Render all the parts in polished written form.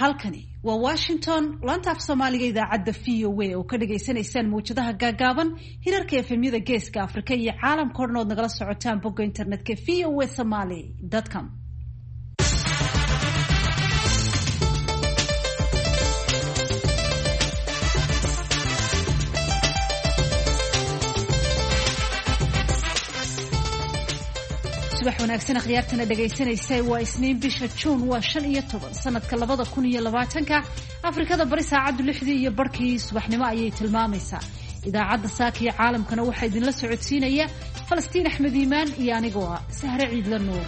halkani waa Washington laanta af Soomaaliga idaacadda VOA oo ka dhageysanaysaan muujadaha gaagaaban hirarka efemyada geeska Afrika iyo caalamka oo dhan oo nagala socotaan bogga internetka voasomali.com. subax wanaagsan khiyaartana dhageysanaysay waa Isniin bisha June waa 15 sanadka 2020 Afrikada bari saacadu 6:00 subaxnimo ayay tilmaamaysaa. idaacadda saakiya caalamkana waxa idin la socodsiinaya Falastiin Axmed Iimaan iyo anigoo ah Sahre Ciidla Nuur.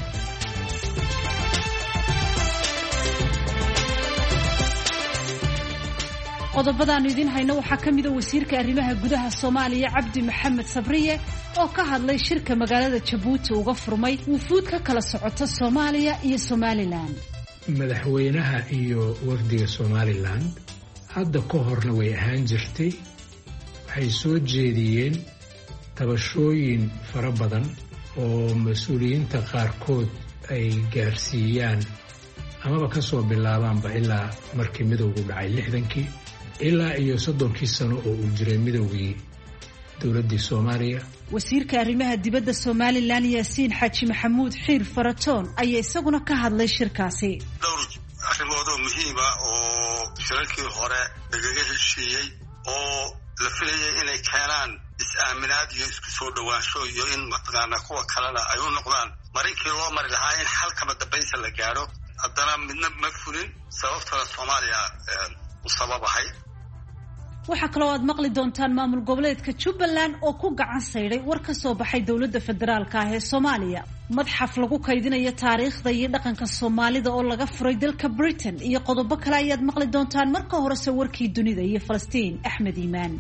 qodobadaan idin hayno waxaa ka mid ah wasiirka arrimaha gudaha Soomaaliya Cabdi Maxamed Sabriye oo ka hadlay shirka magaalada Jabuuti uga furmay wufuud ka kala socota Soomaaliya iyo Somaliland. madaxweynaha iyo wafdiga Somaliland hadda ka horna way ahaan jirtay waxay soo jeediyeen tabashooyin fara badan oo mas'uuliyiinta qaarkood ay gaarsiiyaan amaba ka soo bilaabaanba ilaa markii midowgu dhacay 60kii ilaa iyo 30 sano oo uu jiray midowgii dawladda Soomaaliya. wasiirka arrimaha dibadda Somaliland Yaasiin Xaaji Maxamuud Xiir Faratoon ayaa isaguna ka hadlay shirkaasi. dhowr arrimood oo muhiim ah oo shirarkii hore lagaga heshiiyey oo la filayay inay keenaan is-aaminaad iyo isku soo dhawaansho iyo in mataqaana kuwa kalena ay u noqdaan marinkii loo mari lahaa in xalkama dambaysa la gaaro haddana midna ma fulin sababtana Soomaaliya u sababahay. waxaa kaloo aad maqli doontaan maamul goboleedka Jubbaland oo ku gacan sayray war ka soo baxay dawladda federaalka ah ee Soomaaliya. madxaf lagu kaydinayo taariikhda iyo dhaqanka Soomaalida oo laga furay dalka Britain iyo qodobo kale ayaad maqli doontaan marka horese warkii dunida iyo Falastiin Axmed Iimaan.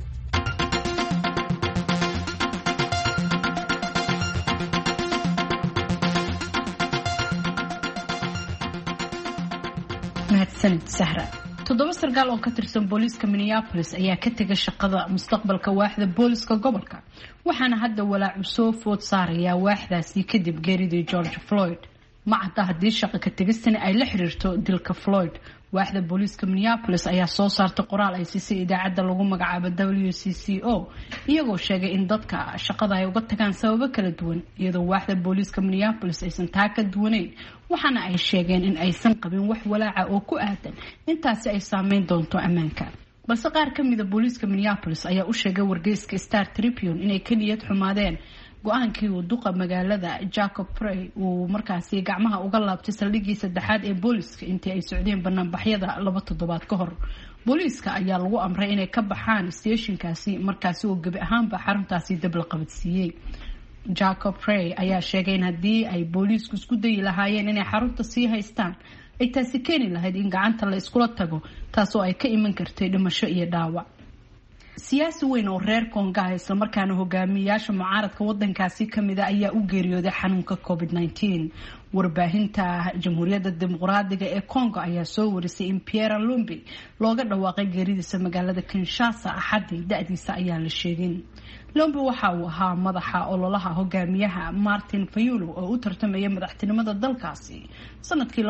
mahadsanid Sahra. 7 sargaal oo ka tirsan booliiska Minneapolis ayaa ka tegay shaqada mustaqbalka waaxda booliiska gobolka waxaana hadda walaac soo food saaraya waaxdaasi kadib geeridii George Floyd. ma cadda haddii shaqo ka tegistani ay la xiriirto dilka Floyd. waaxda booliiska Minneapolis ayaa soo saartay qoraal ay siisay idaacadda lagu magacaabo WCCO iyagoo sheegay in dadka shaqada ay uga tagaan sababo kala duwan iyadoo waaxda booliiska Minneapolis aysan taa ka duwanayn waxaana ay sheegeen in aysan qabin wax walaaca oo ku aadan intaasi ay saameyn doonto ammaanka. balse qaar ka mid ah booliiska Minneapolis ayaa u sheegay wargeyska Star Tribune inay ka niyad xumaadeen go-aankii uu duqa magaalada Jacob Frey uu markaasi gacmaha uga laabtay saldhiggii saddexaad ee booliiska intii ay socdeen banaanbaxyada 2 toddobaad ka hor. booliiska ayaa lagu amray inay ka baxaan stationkaasi markaasi oo gabi ahaanba xaruntaasi dab la qabadsiiyey. Jacob Frey ayaa sheegay in haddii ay booliisku isku dayi lahaayeen inay xarunta sii haystaan ay taasi keeni lahayd in gacanta la iskula tago taasoo ay ka iman kartay dhimasho iyo dhaawac. siyaasi weyn oo reer Konga isla markaana hogaamiyaasha mucaaradka wadankaasi kamida ayaa u geeriyooday xanuunka COVID-19. warbaahinta Jamhuuriyadda Dimuqraadiga ee Kongo ayaa soo warisay in Pierre Lumbi looga dhawaaqay geeridiisa magaalada Kinshasa Axadii da'diisa ayaa la sheegin. Lumbi waxa uu ahaa madaxa ololaha hogaamiyaha Martin Fayulu oo u tartamaya madaxtinimada dalkaasi sanadkii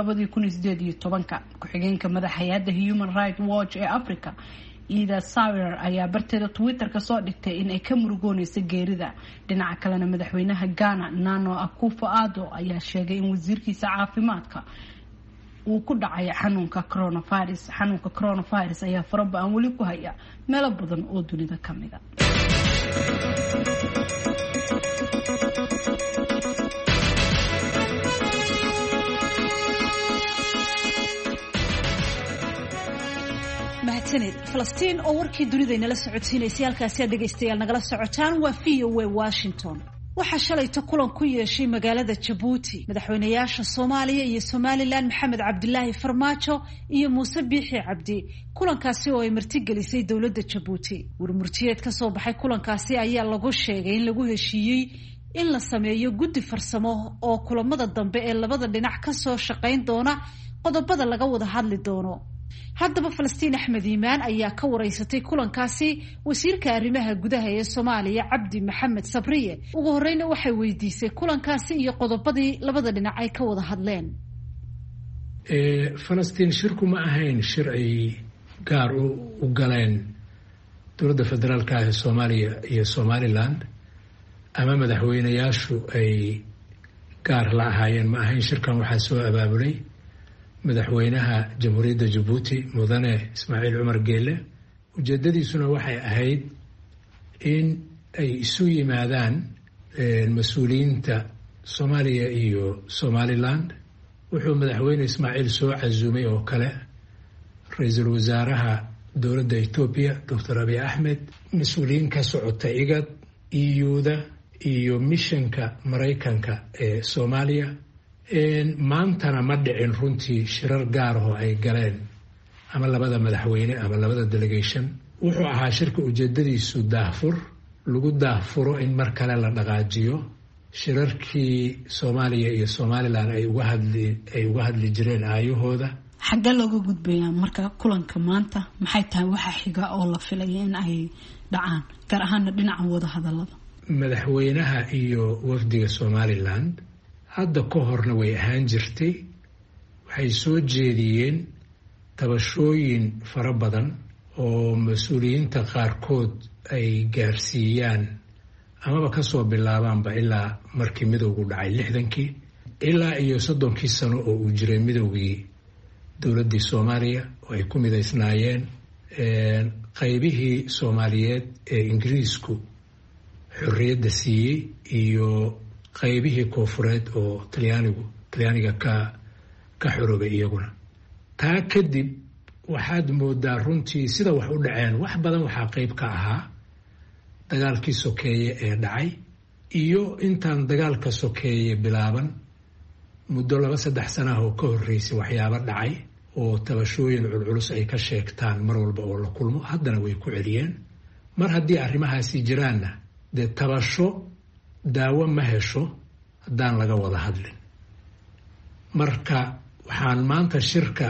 2018. ku-xigeenka madaxa hay'adda Human Rights Watch ee Africa Ida Sauer ayaa barteeda Twitter ka soo dhigtay in ay ka murugoonayso geerida. dhinaca kalena madaxweynaha Ghana Nana Akufo-Addo ayaa sheegay in wasiirkiisa caafimaadka uu ku dhacay xanuunka coronavirus. xanuunka coronavirus ayaa faraba'an weli ku haya meelo badan oo dunida ka mid ah. Falastiin oo warkii dunida inala socodsiinaysay halkaasi aad dhegaystayaal nagala socotaan waa VOA Washington. waxaa shalayta kulan ku yeeshay magaalada Jabuuti madaxweynayaasha Soomaaliya iyo Somaliland Maxamed Cabdilaahi Farmaajo iyo Muuse Biixi Cabdi. kulankaasi oo ay martigelisay dawladda Jabuuti. warmurtiyeed ka soo baxay kulankaasi ayaa lagu sheegay in lagu heshiiyey in la sameeyo guddi farsamo oo kulamada dambe ee labada dhinac ka soo shaqayn doona qodobada laga wada hadli doono. haddaba Falastiin Axmed Iimaan ayaa ka wareysatay kulankaasi wasiirka arrimaha gudaha ee Soomaaliya Cabdi Maxamed Sabriye. ugu horreyn waxay weydiisay kulankaasi iyo qodobadii labada dhinac ay ka wada hadleen. falastiin shirku ma ahayn shir ay gaar u galeen dowladda federaalka ah ee soomaaliya iyo somaliland ama madaxweynayaashu ay gaar la ahaayeen ma ahayn. shirkan waxaa soo abaabulay madaxweynaha jamhuuriyadda jabuuti mudane ismaaciil cumar geele. ujeedadiisuna waxay ahayd in ay isu yimaadaan mas-uuliyiinta soomaaliya iyo somaliland. wuxuu madaxweyne ismaaciil soo casuumay oo kale ra-iisul wasaaraha dowladda etoobiya doctor abiy axmed, mas-uuliyiin ka socota igad, euda iyo mishanka maraykanka ee soomaaliya. maantana ma dhicin runtii shirar gaar ahoo ay galeen ama labada madaxweyne ama labada delegation. wuxuu ahaa shirka ujeedadiisu daahfur, lagu daahfuro in mar kale la dhaqaajiyo shirarkii soomaaliya iyo somaliland ay uga hadli jireen aayahooda. xagga looga gudbayaa marka kulanka maanta maxay tahay waxa xiga oo la filaya in ay dhacaan, gaar ahaana dhinaca wada hadallada? madaxweynaha iyo wafdiga somaliland hadda ka horna way ahaan jirtay, waxay soo jeediyeen tabashooyin fara badan oo mas-uuliyiinta qaarkood ay gaarsiiyaan amaba kasoo bilaabaanba ilaa markii midowgu dhacay 60kii ilaa iyo 30kii sano oo uu jiray midowgii dowladdii soomaaliya oo ay ku midaysnaayeen qaybihii soomaaliyeed ee ingiriisku xorriyadda siiyey iyo qaybihii koofureed oo talyaaniga ka xoroobay iyaguna. taa kadib waxaad moodaa runtii sida wax u dhaceen wax badan waxaa qayb ka ahaa dagaalkii sokeeye ee dhacay iyo intaan dagaalka sokeeye bilaaban muddo 2-3 sana oo ka horreysay waxyaabo dhacay oo tabashooyin culculus ay ka sheegtaan mar walba oo la kulmo. haddana way ku celiyeen. mar haddii arrimahaasi jiraanna dee tabasho daawo ma hesho haddaan laga wada hadlin. marka waxaan maanta shirka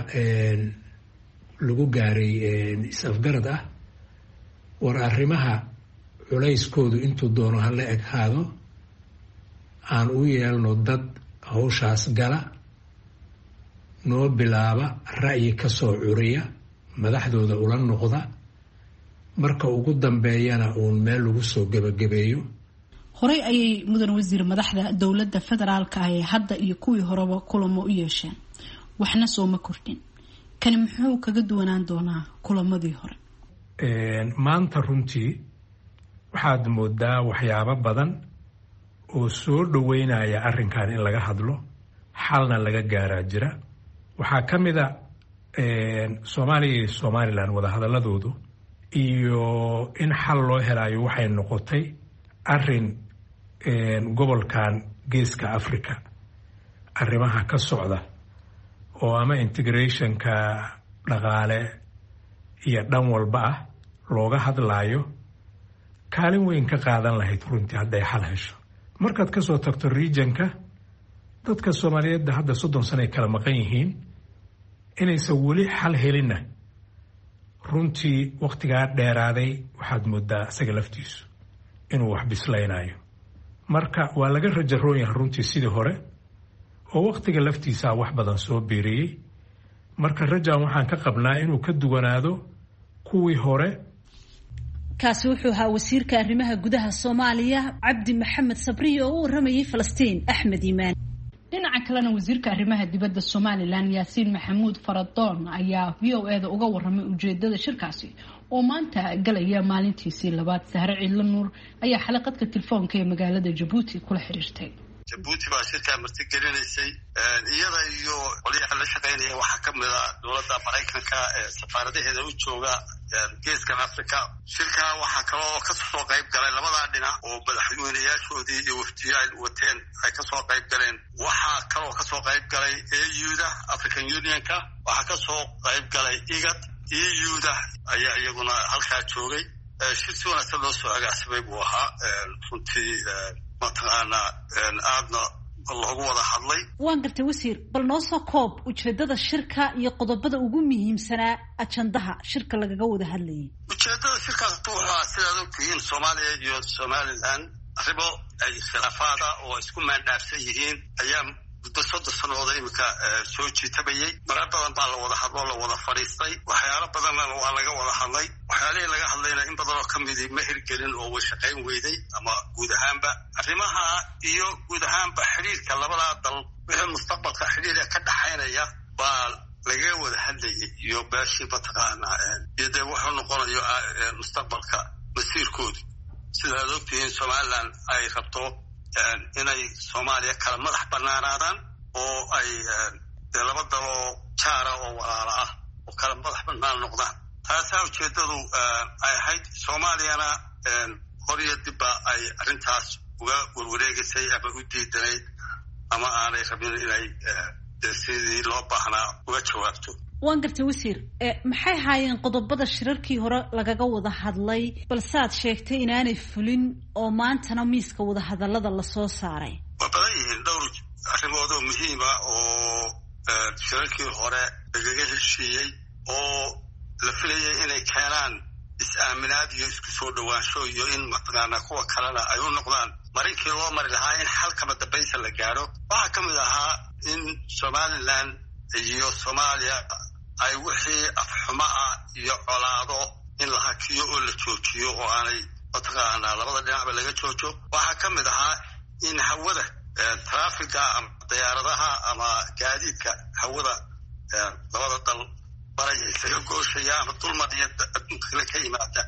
lagu gaaray is-afgarad ah, war arrimaha culayskoodu intuu doono hala eghaado aan u yeelno dad hawshaas gala, noo bilaaba, ra'yi ka soo curiya, madaxdooda ula noqda, marka ugu dambeeyana uun meel lagu soo gebagabeeyo. horey ayay mudan wasiir madaxda dowladda federaalka ah ee hadda iyo kuwii horeba kulamo u yeesheen, waxna sooma kordhin. kani muxuu kaga duwanaan doonaa kulamadii hore? maanta runtii waxaad moodaa waxyaabo badan oo soo dhoweynaya arrinkan in laga hadlo, xalna laga gaaraa jira. waxaa ka mid a soomaaliya iyo somaliland wadahadaladoodu iyo in xal loo helayo waxay noqotay arrin gobolkan geeska africa arrimaha ka socda oo ama integrationka dhaqaale iyo dhan walba ah looga hadlayo kaalin weyn ka qaadan lahayd runtii hadday xal hesho. markaad kasoo tagto regionka, dadka soomaaliyeedda hadda 30 sano ay kala maqan yihiin, inaysan weli xal helinna runtii waqtigaa dheeraaday waxaad moodaa isaga laftiisu inuu wax bislaynayo. marka waa laga rajaroon yahay runtii sidii hore oo waqtiga laftiisaa wax badan soo biiriyey. marka rajaan waxaan ka qabnaa inuu ka duwanaado kuwii hore. kaasi wuxuu ahaa wasiirka arrimaha gudaha Soomaaliya Cabdi Maxamed Sabriyo oo u waramayay Falastiin Axmed Iimaan. dhinaca kalena wasiirka arrimaha dibadda Somaliland Yaasiin Maxamuud Faradoon ayaa VOA-da uga waramay ujeedada shirkaasi oo maanta galaya maalintiisii labaad. Sahre Ciidla Nuur ayaa xalaqadka telefoonka ee magaalada Jabuuti kula xiriirtay. jabuuti baa shirkaa martigelineysay iyada iyo qolyaha la shaqaynaya waxaa ka mid a dowladda maraykanka ee safaaradaheeda u jooga geeskan africa. shirkaa waxaa kaloo kasoo qayb galay labadaa dhinac oo madaxweynayaashoodii iyo wafdiyaal wateen ay kasoo qayb galeen. waxaa kaloo kasoo qayb galay AU-da African Unionka, waxaa kasoo qayb galay IGAD, EU-da ayaa iyaguna halkaa joogay. shir si wanaagsan loo soo agaasimay buu ahaa runtii mataqaanaa aadna loogu wada hadlay. waan gartay wasiir, bal noo soo koob ujeedada shirka iyo qodobada ugu muhiimsanaa ajandaha shirka lagaga wada hadlayay. ujeedada shirkaas wuxuu sidaad ogtihiin Soomaaliya iyo Somaliland arrimo ay khilaafaada oo isku maandhaafsan yihiin ayaa muddo 30 sannadood imika soo jiitabayay marar badan baa la wada hadlo la wada fadhiistay waxyaalo badanna waa laga wada hadlay waxyaalihii laga hadlayna in badan oo ka midi ma hirgelin oo way shaqayn weyday ama guud ahaanba arrimaha iyo guud ahaanba xiriirka labada dal wixii mustaqbalka xiriirka ka dhaxaynaya baa laga wada hadlayay iyo baashi bataqaana iyada wuxuu noqonayo mustaqbalka masiirkooda sida aad ogtihiin Somaliland ay rabto inay Soomaaliya kala madax banaanaadaan oo ay laba dalo jaara oo walaala ah oo kala madax banaan noqdaan taasoo ujeedadu ay ahayd Soomaaliyana horiya dib ay arrintaas uga warwareegisay ama u diidaneyd ama aanay rabin inay sidii loo baahnaa uga jawaabto waan gartay wasiir maxay haayeen qodobada shirarkii hore lagaga wada hadlay balse aad sheegtay inaanay fulin oo maantana miiska wada hadallada la soo saaray waa badan yihiin dhowr arrimood oo muhiim ah oo shirarkii hore lagaga heshiiyey oo la filayay inay keenaan is-aaminaad iyo isku soo dhawaansho iyo in mataqaana kuwa kalena ay u noqdaan marinkii loo mari lahaa in xalkama dambaysa la gaaro waxaa ka mid ahaa in Somaliland iyo Soomaaliya ay wixii afxuma ah iyo colaado in la hakiyo oo la joojiyo oo aanay mataqaana labada dhinacba laga joojo waxaa ka mid ahaa in hawada traffiga ama diyaaradaha ama gaadiidka hawada labada dal baray isaga gooshaya ama dulmadiya adduunka kale ka yimaada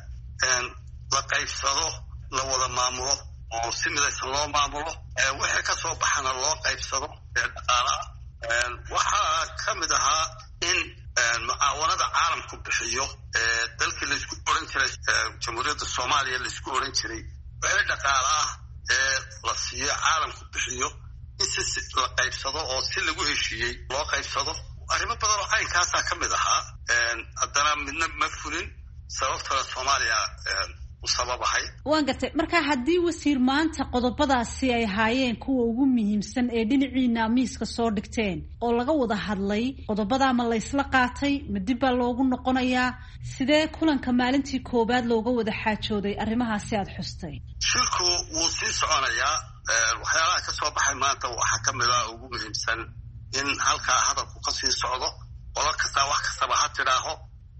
la qaybsado la wada maamulo oo si midaysan loo maamulo wixii ka soo baxana loo qaybsado dhaqaalaha waxaa ka mid ahaa in mucaawanada caalamku bixiyo dalkii laisku oran jiray jamhuuriyadda Soomaaliya laisku oran jiray wixii dhaqaale ah la siiyo caalamku bixiyo in si la qaybsado oo si lagu heshiiyey loo qaybsado arrimo badan oo caynkaasaa ka mid ahaa haddana midna ma fulin sababtana Soomaaliya usababahay waan gartay marka haddii wasiir maanta qodobadaasi ay haayeen kuwa ugu muhiimsan ee dhinaciina miiska soo dhigteen oo laga wada hadlay qodobada ma la isla qaatay ma dib baa loogu noqonayaa sidee kulanka maalintii koobaad looga wada xaajooday arrimahaasi aad xustay shirku wuu sii soconayaa waxyaalaha ka soo baxay maanta waxaa ka mid ah ugu muhiimsan in halkaa hadalku ka sii socdo qolo kasta wax kastaba ha tidhaaho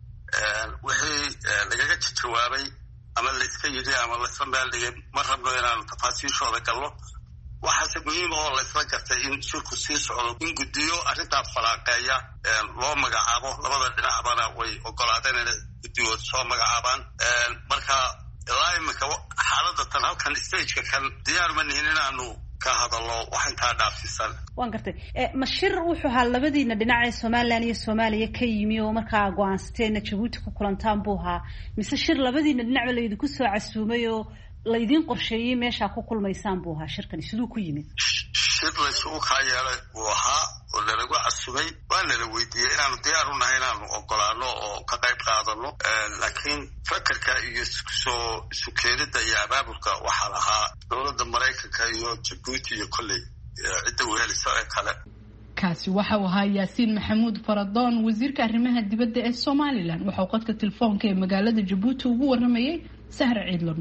wixii lagaga jawaabay ama la iska yidhi ama la isla meel dhigay ma rabno inaanu tafaasiishooda galno waxaase muhiim oo la isla gartay in shirku sii socdo in guddiyo arrintaa falaaqeeya loo magacaabo labada dhinacbana way ogolaadeen inay guddiyood soo magacaabaan marka ilaa imika xaaladda tan halkan stageka kan diyaar ma nihin inaanu ka hadallo wax intaa dhaafsiisan waan gartay ma shir wuxuu ahaa labadiina dhinac ee Somaliland iyo Soomaaliya ka yimi oo markaa go'aansateen Djibouti ku kulantaan buu ahaa mise shir labadiina dhinac la idinku soo casuumay oo la idin qorsheeyay meesha ku kulmaysaan buu ahaa shirkan sidoo ku yimid shir la isugu kaayeelay buu ahaa oo lagu casuumay waana la weydiiyay inaanu diyaar u nahay inaanu ogolaano oo ka qayb qaadano laakiin fakarka iyo isu keenida iyo abaabulka waxaa lahaa dowladda Mareykanka iyo Djibouti iyo kolley cidda wehelisa ee kale kaasi waxa uu ahaa Yaasiin Maxamuud Faradoon wasiirka arrimaha dibadda ee Somaliland waxa uu qadka telefoonka ee magaalada Djibouti ugu waramayay Sahra Ciidlan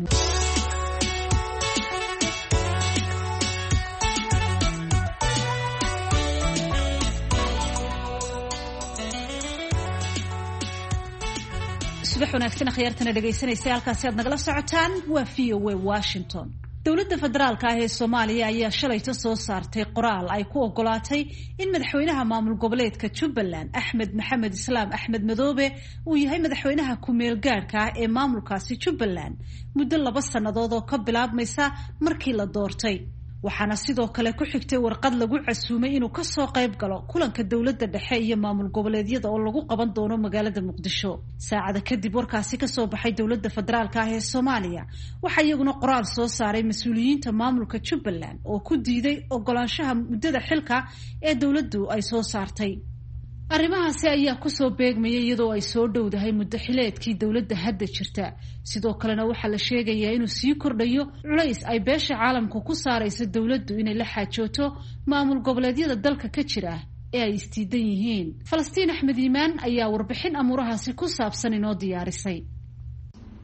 subax wanaagsan akhyaartana dhegaysanaysa halkaasi aad nagala socotaan waa VOA Washington dowladda federaalka ah ee Soomaaliya ayaa shalayta soo saartay qoraal ay ku ogolaatay in madaxweynaha maamul goboleedka Jubbaland Axmed Maxamed Islaam Axmed Madoobe uu yahay madaxweynaha ku meel gaarka ah ee maamulkaasi Jubbaland muddo 2 sannadood oo ka bilaabmaysa markii la doortay waxaana sidoo kale ku xigtay warqad lagu casuumay inuu ka soo qayb galo kulanka dowladda dhexe iyo maamul goboleedyada oo lagu qaban doono magaalada Muqdisho saacada kadib warkaasi ka soo baxay dowladda federaalka ah ee Soomaaliya waxa iyaguna qoraal soo saaray mas'uuliyiinta maamulka Jubbaland oo ku diiday ogolaanshaha muddada xilka ee dowladdu ay soo saartay arrimahaasi ayaa ku soo beegmayay iyadoo ay soo dhowdahay muddo xileedkii dowladda hadda jirta sidoo kalena waxaa la sheegayaa inuu sii kordhayo culays ay beesha caalamku ku saarayso dowladdu inay la xaajooto maamul goboleedyada dalka ka jira ee ay istiidan yihiin Falastiin Axmed Iimaan ayaa warbixin amuurahaasi ku saabsan inoo diyaarisay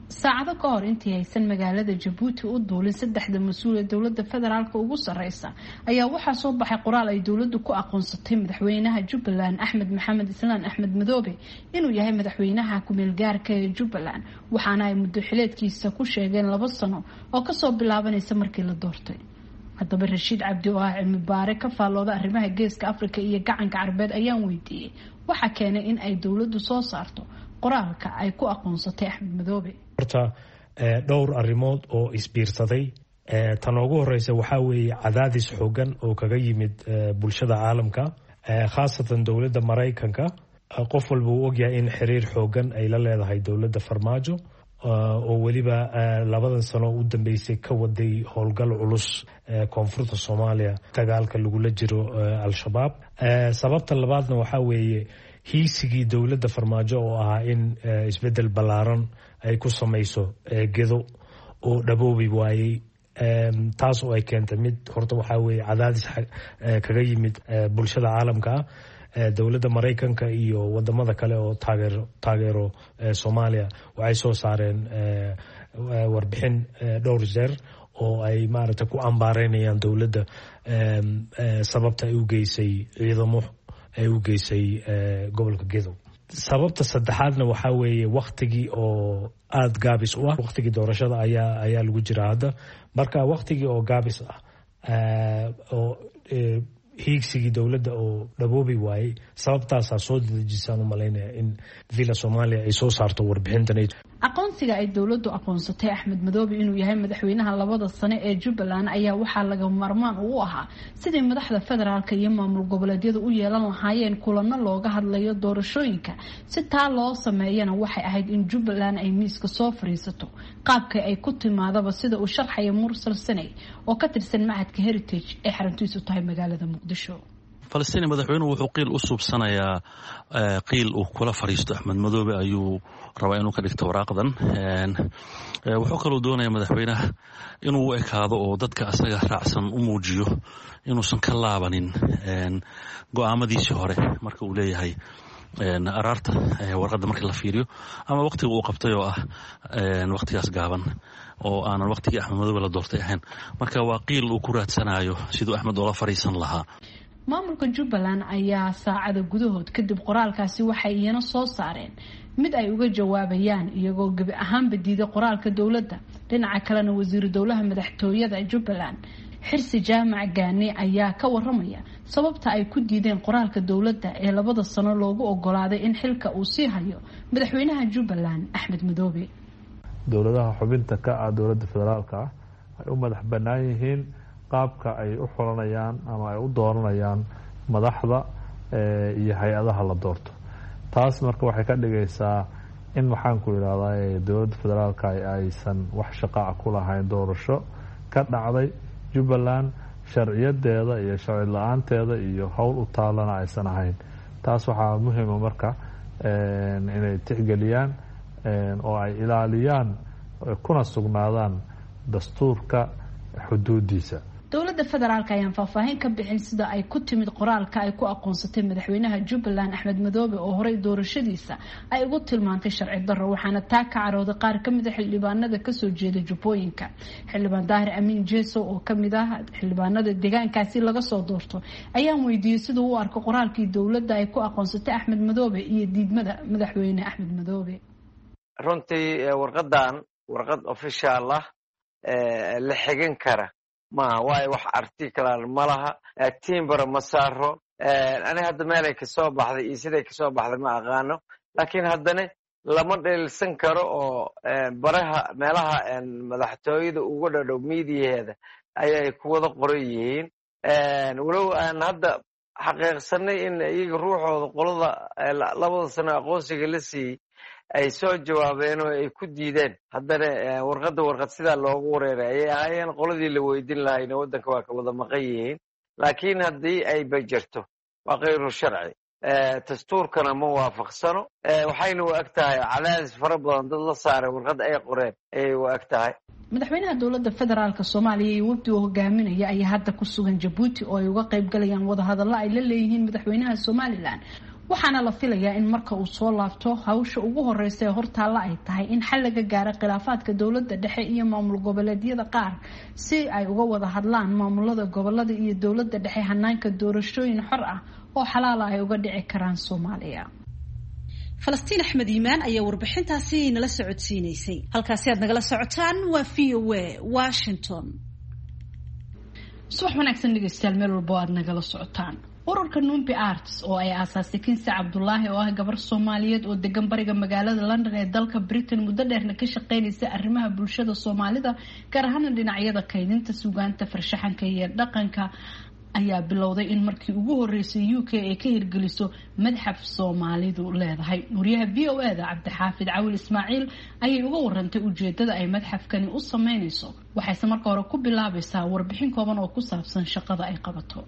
saacado ka hor intii aysan magaalada Jabuuti u duulin saddexda mas'uul ee dowladda federaalka ugu sareysa ayaa waxaa soo baxay qoraal ay dowladdu ku aqoonsatay madaxweynaha Jubbaland Axmed Maxamed Islaan Axmed Madoobe inuu yahay madaxweynaha ku meel gaarka ee Jubbaland waxaana ay muddo xileedkiisa ku sheegeen 2 sano oo ka soo bilaabanaysa markii la doortay. haddaba Rashiid Cabdi oo ah cilmi baare ka faalooda arrimaha geeska Afrika iyo gacanka Carbeed ayaan weydiiyay waxa keenay in ay dowladdu soo saarto qoraalka ay ku aqoonsatay Axmed Madoobe. horta dhowr arrimood oo isbiirsaday tan ugu horeysa waxa weeye cadaadis xoogan oo kaga yimid bulshada caalamka khaasatan dowladda Mareykanka qof walba uu ogyahay in xiriir xoogan ay la leedahay dowladda Farmaajo oo waliba 2 sano u dambeysay ka waday howlgal culus koonfurta Soomaaliya dagaalka lagula jiro al-shabaab. sababta labaadna waxa weeye hiisigii dowladda Farmaajo oo ahaa in isbedel ballaaran ay ku samayso gedo oo dhaboobi waayay taas oo ay keentay mid horta waxa weeye cadaadis kaga yimid bulshada caalamka dowladda Mareykanka iyo wadamada kale oo taageero Soomaaliya waxay soo saareen warbixin dhowr jeer oo ay maaragtay ku ambaareynayaan dowladda sababta ay u geysay ciidamo ay u geysay gobolka Gedo. sababta saddexaadna waxa weeye waqtigii oo aad gaabis u ah waqtigii doorashada ayaa lagu jira hadda marka waqtigii oo gaabis ah oo hiigsigii dowladda oo dhaboobi waayay sababtaas soo dejisaan u maleynaya in Villa Soomaaliya ay soo saarto warbixintan. aqoonsiga ay dowladdu aqoonsatay Axmed Madoobe inuu yahay madaxweynaha 2 sano ee Jubbaland ayaa waxaa laga marmaan u ahaa sidii madaxda federaalka iyo maamul goboleedyadu u yeelan lahaayeen kulano looga hadlayo doorashooyinka si taa loo sameeyana waxay ahayd in Jubbaland ay miiska soo fariisato qaabka ay ku timaadaba sida uu sharxay Mursal Sanay oo ka tirsan macadka Heritage ee xaruntiisu tahay magaalada Muqdisho. فلسطين madaxweynuhu wuxuu qiil u subsanayaa qiil uu kula fariisto Axmed Madoobe ayuu rabaa inuu ka dhigto waraaqdan wuxuu kaloo doonayaa madaxweynaha inuu u ekaado oo dadka asaga raacsan u muujiyo inuusan ka laabanin go'aamadiisii hore marka uu leeyahay araarta warqadda marka la fiiriyo ama waqtiga uu qabtay oo ah waqtigaas gaaban oo aanan waqtigii Axmed Madoobe la doortay ahayn marka waa qiil uu ku raadsanayo sidoo Axmed oo la fariisan lahaa. maamulka Jubbaland ayaa saacado gudahood kadib qoraalkaasi waxay iyana soo saareen mid ay uga jawaabayaan iyagoo gabi ahaanba diiday qoraalka dowladda. dhinaca kalena wasiiru dowlaha madaxtooyada Jubbaland Xirsi Jaamac Gaani ayaa ka waramaya sababta ay ku diideen qoraalka dowladda ee 2 sano loogu ogolaaday in xilka uu sii hayo madaxweynaha Jubbaland Axmed Madoobe. dowladaha xubinta ka ah dowladda federaalka ay u madax bannaan yihiin qaabka ay u xulanayaan ama ay u dooranayaan madaxda iyo hay-adaha la doorto. taas marka waxay ka dhigaysaa in waxaan ku yiraahdaa dowladda federaalka aysan wax shaqo ku lahayn doorasho ka dhacday Jubbaland sharciyadeeda iyo sharci la'aanteeda iyo hawl u taalana aysan ahayn. taas waxaa muhiim ah marka inay tixgeliyaan oo ay ilaaliyaan kuna sugnaadaan dastuurka xuduudiisa. dowladda federaalka ayaan faahfaahin ka bixin sida ay ku timid qoraalka ay ku aqoonsatay madaxweynaha Jubbaland Axmed Madoobe oo horey doorashadiisa ay ugu tilmaantay sharci darro waxaana taa ka carooday qaar ka mid ah xildhibaanada ka soo jeeda Jubbooyinka. xildhibaan Daahir Amiin Jeeso oo ka mid ah xildhibaanada deegaankaasi laga soo doorto ayaan weydiiyay sida uu arko qoraalkii dowladda ay ku aqoonsatay Axmed Madoobe iyo diidmada madaxweyne Axmed Madoobe. runtii warqadan warqad official ah la xigan kara ma waayo wax article ma laha timber ma saaro ani hadda meelay ka soo baxday iyo siday ka soo baxday ma aqaano laakiin haddana lama dheelsan karo oo baraha meelaha madaxtooyada ugu dhadhow miidiyaheeda ayay ku wada qoran yihiin walow aan hadda xaqiiqsanay in iyaga ruuxooda qolada 2 sano aqoonsiga la siiyey ay soo jawaabeen oo ay ku diideen haddana warqad sidaa loogu wareeray ayay ahaayeen qoladii la weydiin lahayna waddanka waa ka wada maqan yihiin laakiin haddii ay bajirto waa khayru sharci dastuurkana ma waafaqsano waxayna u eg tahay cadaadis fara badan dad la saaray warqad ay qoreen ayay u eg tahay. madaxweynaha dowladda federaalka Soomaaliya iyo wafdi uu hogaaminaya ayaa hadda ku sugan Jabuuti oo ay uga qayb galayaan wadahadallo ay la leeyihiin madaxweynaha Somaliland waxaana la filayaa in marka uu soo laabto hawsha ugu horeysa ee hortaalla ay tahay in xal laga gaaro khilaafaadka dowladda dhexe iyo maamul goboleedyada qaar si ay uga wada hadlaan maamulada gobolada iyo dowladda dhexe hanaanka doorashooyin xor ah oo xalaala ay uga dhici karaan Soomaaliya. Falastiin Axmed Iimaan ayaa warbixintaasi nala socodsiinaysay. Halkaasi aad nagala socotaan waa VOA Washington. Subax wanaagsan dhegeystayaal meel walba aad nagala socotaan. ururka Numbi Arts oo ay aasaasay Kinsi Cabdullaahi oo ah gabar Soomaaliyeed oo degan bariga magaalada London ee dalka Britain muddo dheerna ka shaqeynaysa arrimaha bulshada Soomaalida gaar ahaan dhinacyada kaydinta suugaanta farshaxanka iyo dhaqanka ayaa bilowday in markii ugu horeysay UK ay ka hirgeliso madxaf Soomaalidu leedahay. Wariyaha VOA-da Cabdixaafid Cawil Ismaaciil ayay uga warantay ujeedada ay madxafkani u sameynayso. Waxayse marka hore ku bilaabaysaa warbixin kooban oo ku saabsan shaqada ay qabato.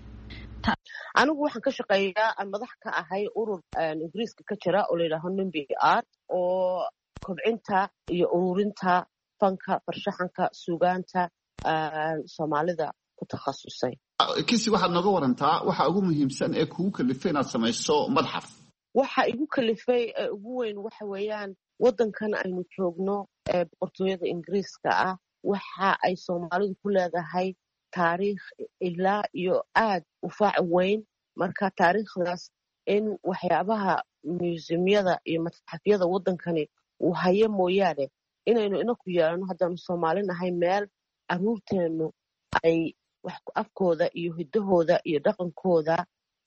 anigu waxaan ka shaqeeyaa madax ka ahay urur Ingiriiska ka jira oo la yiraahdo Numbi Art oo kobcinta iyo ururinta fanka farshaxanka suugaanta Soomaalida ku takhasusay. Kinsi waxaad nooga warantaa waxa ugu muhiimsan ee kugu kalifay inaad samayso madxaf. Waxa igu kalifay ugu weyn waxa weeyaan wadankan aynu joogno ee boqortooyada Ingiriiska ah waxa ay Soomaalidu ku leedahay taariikh ilaa iyo aad u faac weyn marka taariikhdaas in waxyaabaha museumyada iyo matxafyada wadankani uu hayo mooyaane inaynu inaku yeelano haddaan Soomaalinahay meel aruurteenu ay wax afkooda iyo hidahooda iyo dhaqankooda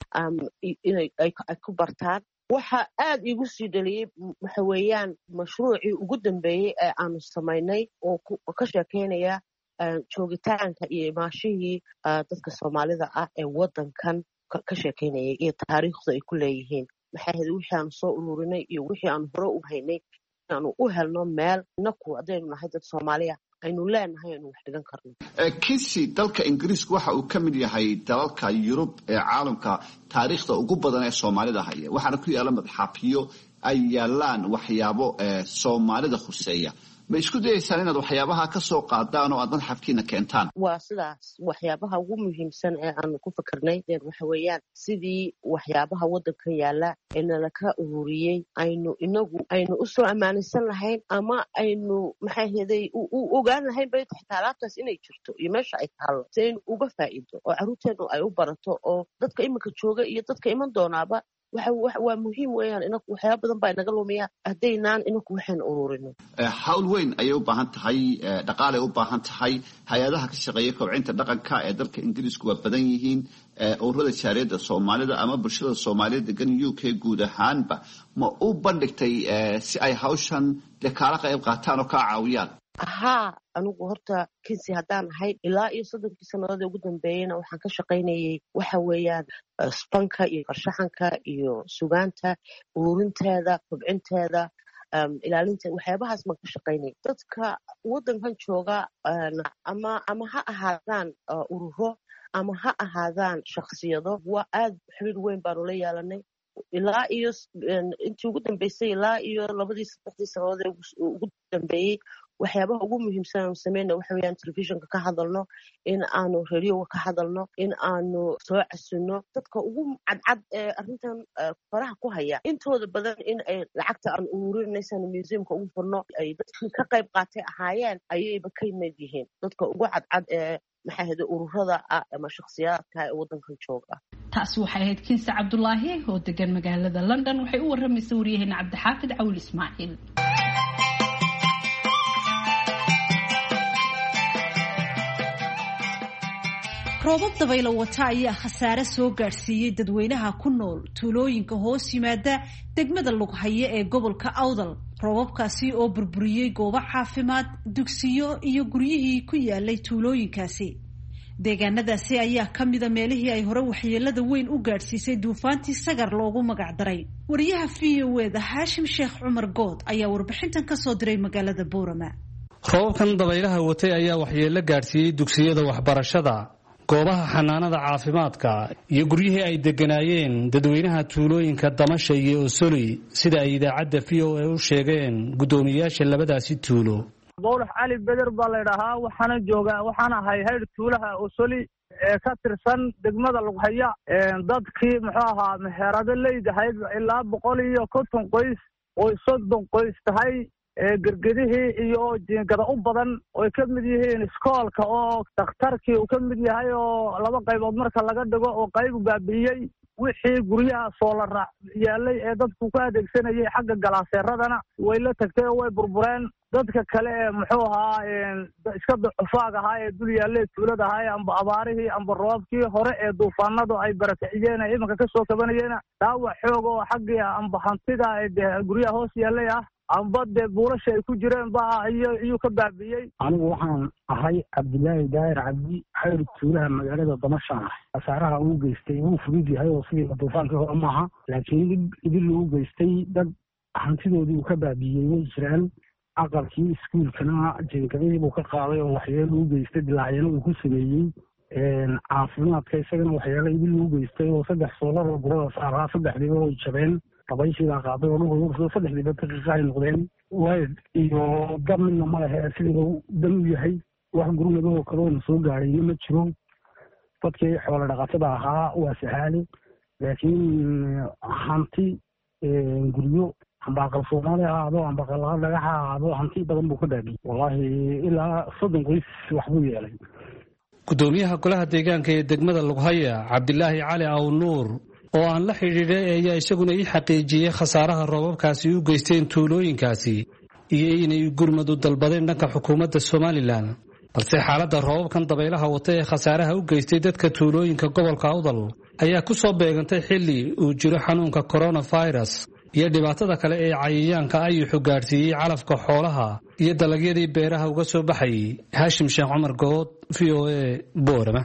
ay ku bartaan. waxa aad igu sii dhaliyay waxa weeyaan mashruucii ugu dambeeyay ee aanu samaynay oo ka sheekeynaya joogitaanka iyo imaashihii dadka Soomaalida ah ee wadankan ka sheekeynayay iyo taariikhda ay ku leeyihiin. maxay ahayd wixii aan soo ururinay iyo wixii aan hore u haynay aanu u helno meel inaku adaynu nahay dad Soomaaliya aynu leenahay inuu wax dhigan karno. Kinsi dalka Ingiriiska waxa uu ka mid yahay dalalka Yurub ee caalamka taariikhda ugu badan ee Soomaalida haya waxaana ku yaala madxafyo ay yaalaan waxyaabo Soomaalida khuseeya. ma isku dayaysaan inaad waxyaabaha ka soo qaadaan oo aad madxafkiina keentaan? waa sidaas waxyaabaha ugu muhiimsan ee aan ku fakarnay waxa weeyaan sidii waxyaabaha wadanka yaala ee nala ka ururiyay aynu u soo ammaanaysan lahayn ama aynu maxay heeday u ogaan lahayn bay taxtaalaabtaas inay jirto iyo meesha ay taalo si aynu uga faa'iido oo caruurteenu ay u barato oo dadka iminka jooga iyo dadka iman doonaaba waa muhiim weeyaan inaku waxyaabo badan baa naga lumiya hadaynaan inaku waxaan ururino. hawl weyn ayay u baahan tahay dhaqaale u baahan tahay hay'adaha ka shaqeeya kobcinta dhaqanka ee dalka Ingiriisku waa badan yihiin ururada jaariyada Soomaalida ama bulshada Soomaaliyeed degan UK guud ahaanba ma u bandhigtay si ay hawshan kala qayb qaataan oo ka caawiyaan? anigu horta Kinsi haddaan ahay ilaa iyo 3 sanadood ugu dambeeyayna waxaan ka shaqaynayay waxa weeyaan fanka iyo farshaxanka iyo suugaanta ururinteeda kobcinteeda ilaalinta waxyaabahaas ma ka shaqaynay. dadka wadankan jooga ama ha ahaadaan ururo ama ha ahaadaan shakhsiyado waa aad xiriir weyn baanu la yeelanay ilaa iyo intii ugu dambeysay ilaa iyo 2-3 sanadood ugu dambeeyay. waxyaabaha ugu muhiimsan aan sameeyno waxa weeyaan televisionka ka hadalno in aanu radio ka hadalno in aanu soo casino dadka ugu cadcad ee arrintan faraha ku haya intooda badan in ay lacagta aan ururinaysan museumka ugu furno ay dadka ka qayb qaatay ahaayeen ayayba ka mid yihiin dadka ugu cadcad ee maxay ahayd ururada ama shakhsiyaadka ee wadankan jooga. taasi waxay ahayd Kinsi Cabdullaahi oo degan magaalada London waxay u waramaysay wariyaheena Cabdixaafid Cawil Ismaaciil. roobab dabaylo wata ayaa khasaare soo gaadhsiiyey dadweynaha ku nool tuulooyinka hoos yimaada degmada Lughaye ee gobolka Awdal. roobabkaasi oo burburiyey goobo caafimaad, dugsiyo iyo guryihii ku yaalay tuulooyinkaasi. deegaanadaasi ayaa ka mida meelihii ay hore waxyeelada weyn u gaadhsiisay duufaantii Sagar loogu magac daray. wariyaha VOA-da Haashim Sheekh Cumar Good ayaa warbixintan ka soo diray magaalada Boorama. roobabkan dabaylaha watay ayaa waxyeelo gaadhsiiyey dugsiyada waxbarashada, goobaha xanaanada caafimaadka iyo guryihii ay deganaayeen dadweynaha tuulooyinka Damasha iyo Osoli sida ay idaacadda VOA u sheegeen gudoomiyaasha labadaasi tuulo. bowlax cali beder baa la yidhaahaa waxaan ahay hayr tuulaha osoli ee ka tirsan degmada Lughaya dadkii muxuu ahaa meherado leedahay ilaa 150 qoys oo 30 qoys tahay gargadihii iyo jiingada u badan oo ka mid yihiin iskoolka oo dhakhtarkii uu ka mid yahay oo laba qaybood marka laga dhigo oo qayb baabiyay wixii guryaha soo la raac yaalay ee dadku ku adeegsanayay xagga galaaseeradana way la tagtay oo way burbureen dadka kale ee muxuu ahaa iska dufaag ahaa ee dul yaalay tuulada ahaa amba abaarihii amba roobkii hore ee duufaanadu ay barakiciyeen ay imanka ka soo kabanayeen dhaawac xoog oo xagga amba hantida ee guryaha hoos yaalay ah amba de buulasha ay ku jireen baa ayuu ka baabiyey anigu waxaan ahay Cabdilaahi Daayir Cabdi xayr tuulaha magaalada Damashaan asaaraha uu geystay uu fudud yahay oo sidii duufaanka hore maaha laakiin idil uu geystay dad hantidoodii ka baabiyey way jiraan aqalkii iskuulkana jinkadii buu ka qaaday oo waxyeelo uu geystay dilaacayna uu ku sameeyey caafimaadka isagana waxyeelo idil uu geystay oo 3 soolar oo gurada saaraa 3 oo jabeen qabaysiga qaaday oo lagu 3 daqiiqo ay noqdeen way iyo damina ma laha sidii dan u yahay wax gurmadoo kale oo soo gaaray ma jiro dadkii xoolo dhaqatada ahaa waa sahaali laakiin hanti guryo ambaqal Soomaaliya aado ambaqal laga haado hanti badan buu ka dhaabay wallahi ilaa 30 qoys wax buu yeelay gudoomiyaha golaha deegaanka ee degmada Lughaya Cabdilaahi Cali Aw Nuur oo aan la xiriiray ayaa isaguna ii xaqiijiyay khasaaraha roobabkaasi u geysteen tuulooyinkaasi iyo inay gurmadu dalbadeen dhanka xukuumadda Somaliland balse xaaladda roobabkan dabaylaha wata ee khasaaraha u geystay dadka tuulooyinka gobolka Awdal ayaa ku soo beegantay xilli uu jiro xanuunka coronavirus iyo dhibaatada kale ee cayayaanka ay xugaarsiiyay calafka xoolaha iyo dalagyadii beeraha uga soo baxay Hashim Sheekh Umar Good VOA Boorama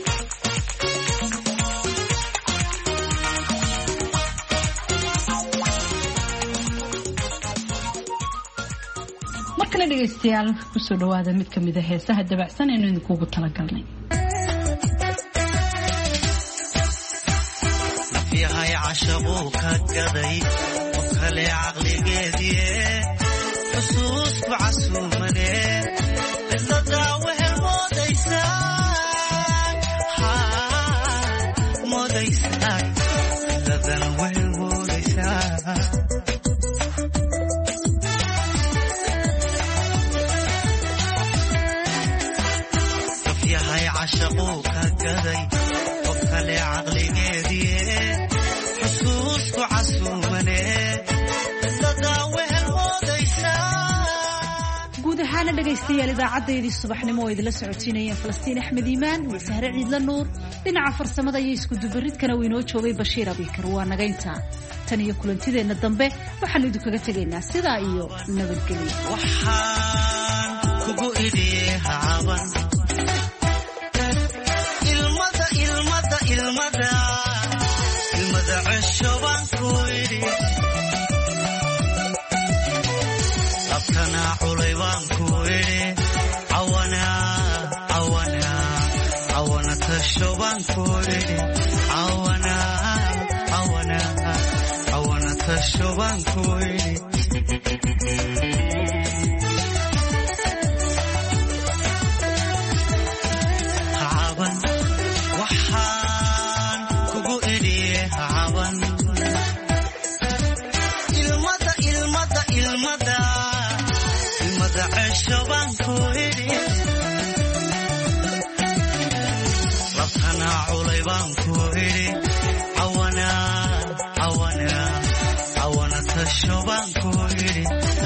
markale dhageystayaal ku soo dhawaada mid ka mid ah heesaha dabacsan ee aynu kugu talagalnay yahay cashaqo ka gaday oo kale aqligeedii xusuus ku casuumane qisada wehel moodaysa qisadan wehel moodaysa yahay cashaqo ka gaday oo kale aqligeedii guud ahaana dhegaystayaal idaacadeedii subaxnimo oo idila socotiinayeen Falastiin Axmed Iimaan iyo Sahre Ciidla Nuur dhinaca farsamada iyo isku dubaridkana uu inoo joogay Bashiir Abikar waa nagaynta tan iyo kulantideena dambe waxaan idinkaga tegaynaa sidaa iyo nabadgelyo waxaan kugu idhiye haaban ilmada ceshoban ku idhi labkana culay baan ku idhi cawana tashoban ku idhi cawana tashoban ku idhi labkana culay baan ku idhi cawana tashoban ku idhi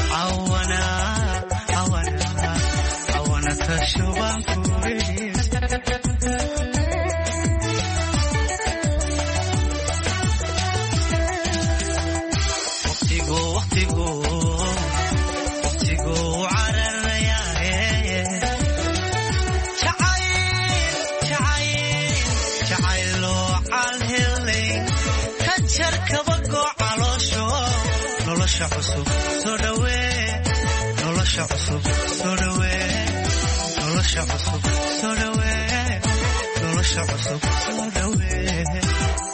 cawana tashoban ku idhi nolosha cusub soo dhawee nolosha cusub soo dhawee nolosha cusub soo dhawee nolosha cusub soo dhawee